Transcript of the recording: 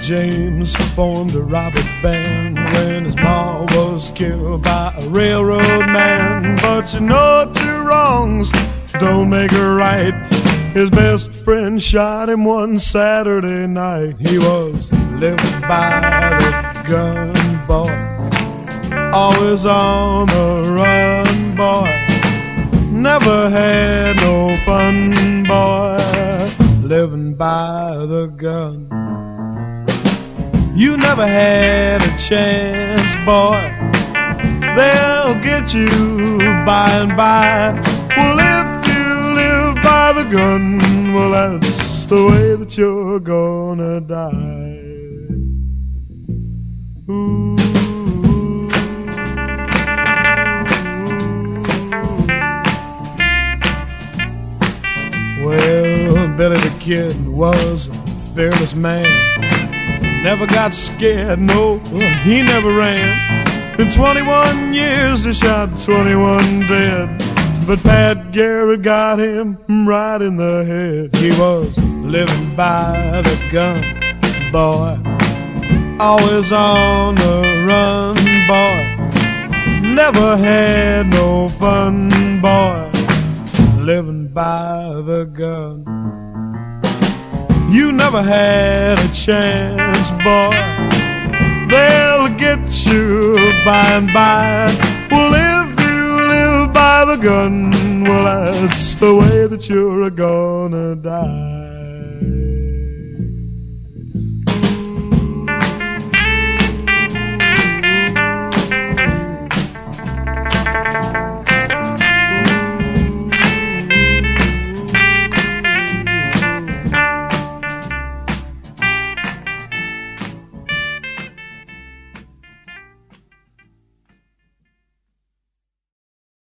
James formed a robber band when his ma was killed by a railroad man. But you know two wrongs don't make a right. His best friend shot him one Saturday night. He was living by the gun, boy, always on the run, boy. Never had no fun, boy, living by the gun. You never had a chance, boy. They'll get you by and by. Well, if you live by the gun, well, that's the way that you're gonna die. Ooh. Well, Billy the Kid was a fearless man. Never got scared, no, he never ran. In 21 years they shot 21 dead, but Pat Garrett got him right in the head. He was living by the gun, boy, always on the run, boy. Never had no fun, boy, living by the gun. You never had a chance, boy. They'll get you by and by. Well, if you live by the gun, well, that's the way that you're gonna die.